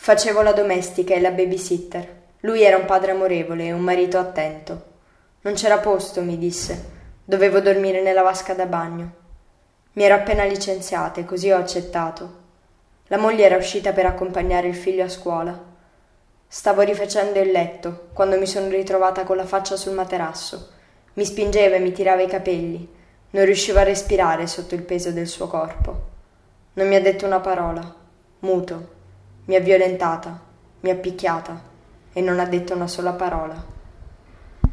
Facevo la domestica e la babysitter. Lui era un padre amorevole e un marito attento. Non c'era posto, mi disse. Dovevo dormire nella vasca da bagno. Mi ero appena licenziata e così ho accettato. La moglie era uscita per accompagnare il figlio a scuola. Stavo rifacendo il letto quando mi sono ritrovata con la faccia sul materasso. Mi spingeva e mi tirava i capelli. Non riuscivo a respirare sotto il peso del suo corpo. Non mi ha detto una parola. Muto. Mi ha violentata, mi ha picchiata e non ha detto una sola parola.